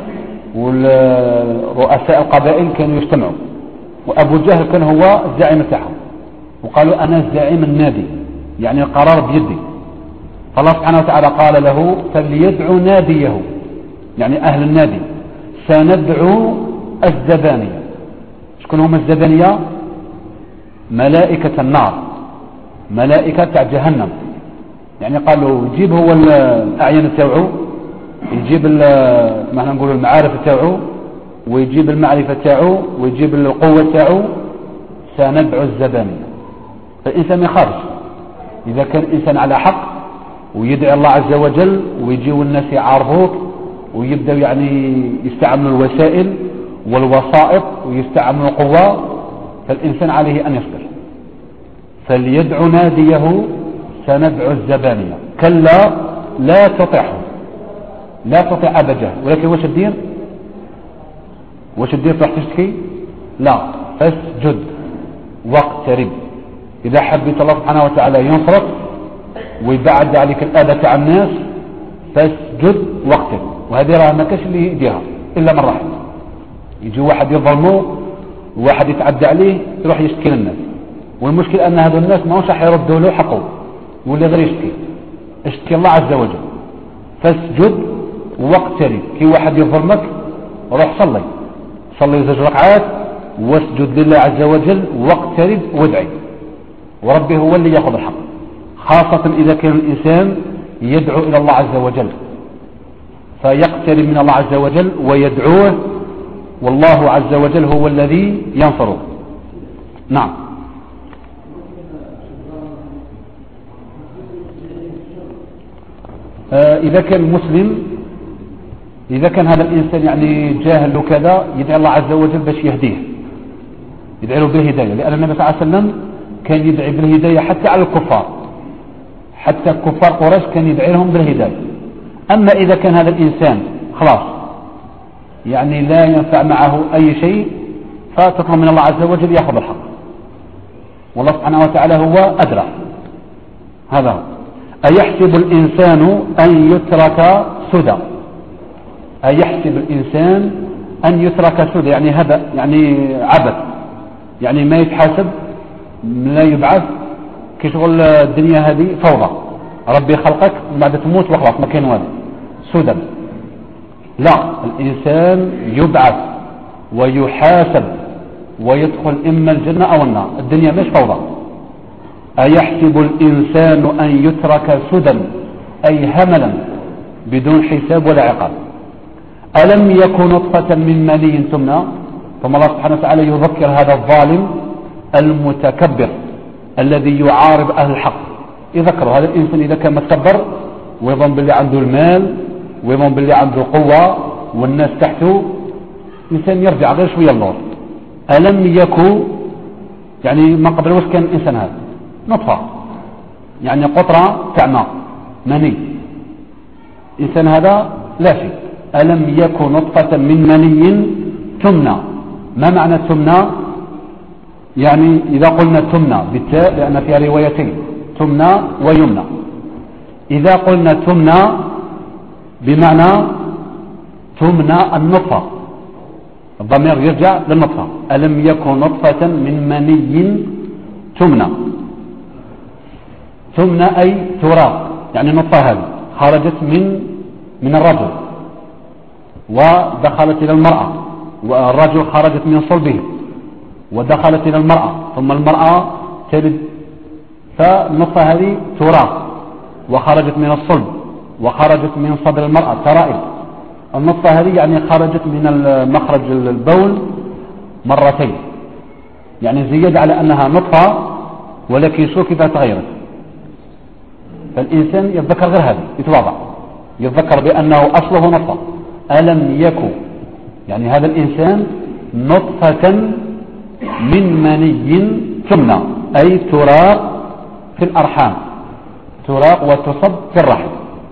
والرؤساء القبائل كانوا يجتمعوا، وأبو جهل كان هو الزعيم تاعهم، وقالوا أنا الزعيم النادي يعني القرار بيدي. فالله سبحانه وتعالى قال له فليدعو ناديه يعني أهل النادي سندعو الزبانية. شكون هم الزبانية؟ ملائكة النار، ملائكة تاع جهنم. يعني قالوا يجيب هو الأعيان تاعو، يجيب ما احنا نقول المعارف تاعو، ويجيب المعرفة تاعو، ويجيب القوة تاعو، سندعو الزبانية. فالإنسان ما يخافش إذا كان الإنسان على حق ويدعي الله عز وجل ويجيو الناس يعارضوك ويبدأوا يعني يستعملوا الوسائل والوسائط ويستعملوا القوة، فالإنسان عليه أن يصبر. فليدعو ناديه سندعو الزبانية. كلا لا تطعه، لا تطع أبا جهل. ولكن وش الدير؟ وش الدير تروح تشتكي؟ لا، فاسجد واقترب. إذا حبيت الله سبحانه وتعالى ينصرك ويبعد عليك الأذى تاع الناس فاسجد واقترب. وهذه راه ما كاش اللي يديها إلا من رحم. يجي واحد يظلمه وواحد يتعدى عليه يروح يشتكي للناس، والمشكل أن هذو الناس ما وش حيردوا له حقه واللي غير يشتكي. اشتكي الله عز وجل. فاسجد واقترب. كي واحد يظلمك روح صلي صلي زوج ركعات واسجد لله عز وجل واقترب وادعي، وربي هو اللي ياخذ الحق، خاصة إذا كان الإنسان يدعو إلى الله عز وجل فيقترب من الله عز وجل ويدعوه، والله عز وجل هو الذي ينصره. نعم. آه إذا كان مسلم، إذا كان هذا الإنسان يعني جاهل وكذا يدعي الله عز وجل باش يهديه، يدعي له بالهداية، لأن النبي صلى الله عليه وسلم كان يدعي بالهداية حتى على الكفار، حتى كفار قريش كان يدعي لهم بالهداية. أما إذا كان هذا الإنسان خلاص يعني لا ينفع معه أي شيء فتطلب من الله عز وجل يأخذ الحق، والله سبحانه وتعالى هو أدرى. هذا هو. أيحسب الإنسان أن يترك سدى؟ أيحسب الإنسان أن يترك سدى يعني هبأ، يعني عبث، يعني ما يتحاسب، لا يبعث، كشغل الدنيا هذه فوضى، ربي خلقك بعد تموت وخلاص ما كان والو سدى. لا، الإنسان يبعث ويحاسب ويدخل إما الجنة أو النار، الدنيا مش فوضى. أيحسب الإنسان أن يترك سدى أي هملا بدون حساب ولا عقاب. ألم يكن نطفة من مني تمنى؟ ثم الله سبحانه وتعالى يذكر هذا الظالم المتكبر الذي يعارض أهل الحق، يذكر هذا الإنسان إذا كان متكبر ويظن باللي عنده المال ويظن باللي عنده قوة والناس تحته، إنسان يرجع غير شوية اللور. ألم يكن يعني ما قبل وش كان الإنسان هذا؟ نطفة يعني قطرة تاع ماء مني، إنسان هذا لا شيء. ألم يكن نطفة من مني تمنى. ما معنى تمنى؟ يعني إذا قلنا تمنى بالتاء لأن فيها روايتين تمنى ويمنى. إذا قلنا تمنى بمعنى تمنى النطفة، الضمير يرجع للنطفة. ألم يكن نطفة من مني تمنى. تمنى أي تراق، يعني النطفة هذه خرجت من من الرجل ودخلت إلى المرأة، والرجل خرجت من صلبه ودخلت إلى المرأة، ثم المرأة تلد، فالنطفة هذه تراق وخرجت من الصلب وخرجت من صدر المرأة ترائب. النطفة هذه يعني خرجت من مخرج البول مرتين، يعني زيادة على أنها نطفة، ولكن شو كيف تغيرت. فالإنسان يتذكر غير هذا، يتواضع، يتذكر بأنه أصله نطفة. ألم يكن، يعني هذا الإنسان نطفة من مني تمنى، أي تراق في الأرحام، تراق وتصب في الرحم.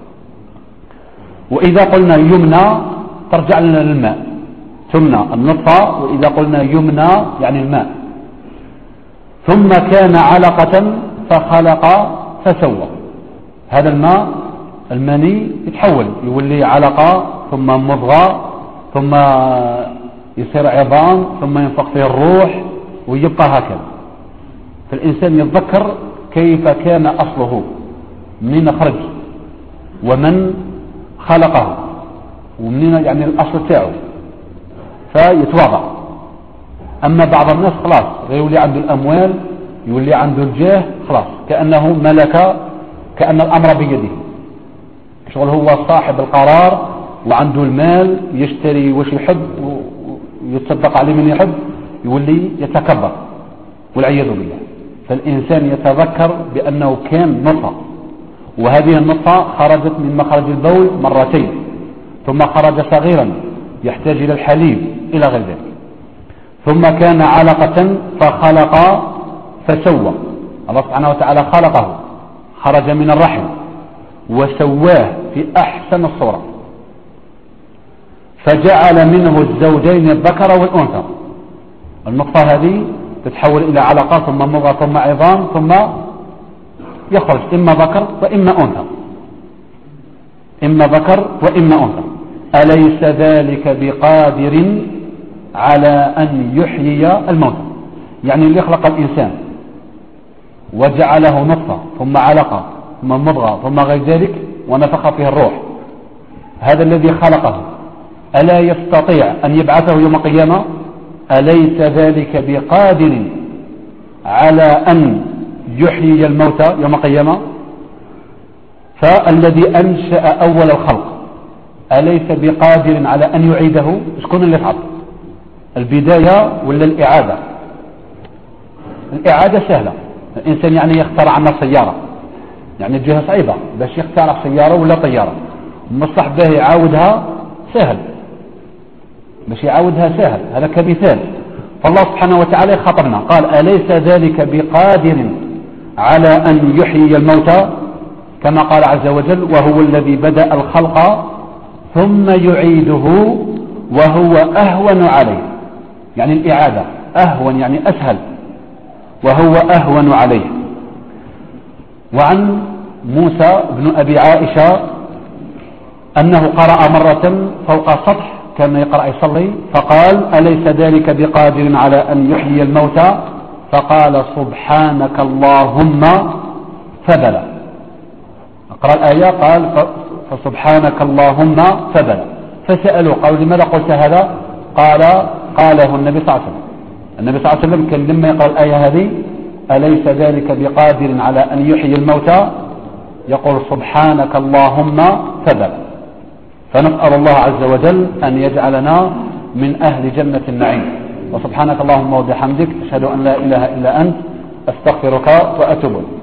وإذا قلنا يمنى ترجع لنا للماء، تمنى النطفة، وإذا قلنا يمنى يعني الماء. ثم كان علقة فخلق فسوى. هذا الماء المني يتحول يولي علقة، ثم مضغة، ثم يصير عظام، ثم ينفخ فيه الروح ويبقى هكذا. فالإنسان يتذكر كيف كان أصله، منين خرج ومن خلقه ومنين يعني الأصل تاعه، فيتواضع. أما بعض الناس خلاص يولي عنده الأموال، يولي عنده الجاه، خلاص كأنه ملك، كأن الأمر بيده، شغل هو صاحب القرار وعنده المال، يشتري وش يحب ويتصدق عليه من يحب، يولي يتكبر والعياذ بالله. فالإنسان يتذكر بأنه كان نطفة، وهذه النطفة خرجت من مخرج البول مرتين، ثم خرج صغيرا يحتاج إلى الحليب إلى غير ذلك. ثم كان علقة فخلق فسوى. الله سبحانه وتعالى خلقه، خرج من الرحم وسواه في أحسن الصورة، فجعل منه الزوجين الذكر والأنثى. النطفة هذه تتحول إلى علقة، ثم مضغة، ثم عظام، ثم يخرج إما ذكر وإما أنثى، إما ذكر وإما أنثى. أليس ذلك بقادر على أن يحيي الموتى؟ يعني اللي خلق الإنسان وجعله نطفة ثم علقة ثم مضغة ثم غير ذلك ونفخ فيه الروح، هذا الذي خلقه ألا يستطيع أن يبعثه يوم القيامة؟ أليس ذلك بقادر على أن يحيي الموتى يوم القيامة؟ فالذي أنشأ أول الخلق أليس بقادر على أن يعيده؟ شكون اللي فعل البداية ولا الإعادة؟ الإعادة سهلة، الإنسان يعني يختار عنا سيارة، يعني الجهة صعيبة باش يختار سيارة ولا طيارة، مصلح به يعاودها سهل، باش يعاودها سهل، هذا كمثال. فالله سبحانه وتعالى خطبنا قال أليس ذلك بقادر على أن يحيي الموتى، كما قال عز وجل وهو الذي بدأ الخلق ثم يعيده وهو أهون عليه، يعني الإعادة أهون يعني أسهل، وهو أهون عليه. وعن موسى بن أبي عائشة أنه قرأ مرة فوق سطح، كان يقرأ يصلي، فقال أليس ذلك بقادر على أن يحيي الموتى؟ فقال سبحانك اللهم فبلى. أقرأ الآية قال فسبحانك اللهم فبلى. فسألوا قالوا لماذا قلت هذا؟ قال قاله النبي صلى الله عليه وسلم. النبي صلى الله عليه وسلم كان لما يقرأ الآية هذه أليس ذلك بقادر على أن يحيي الموتى يقول سبحانك اللهم فبلى. فنسأل الله عز وجل أن يجعلنا من أهل جنة النعيم. وسبحانك اللهم وبحمدك أشهد أن لا إله إلا أنت أستغفرك وأتوب إليك.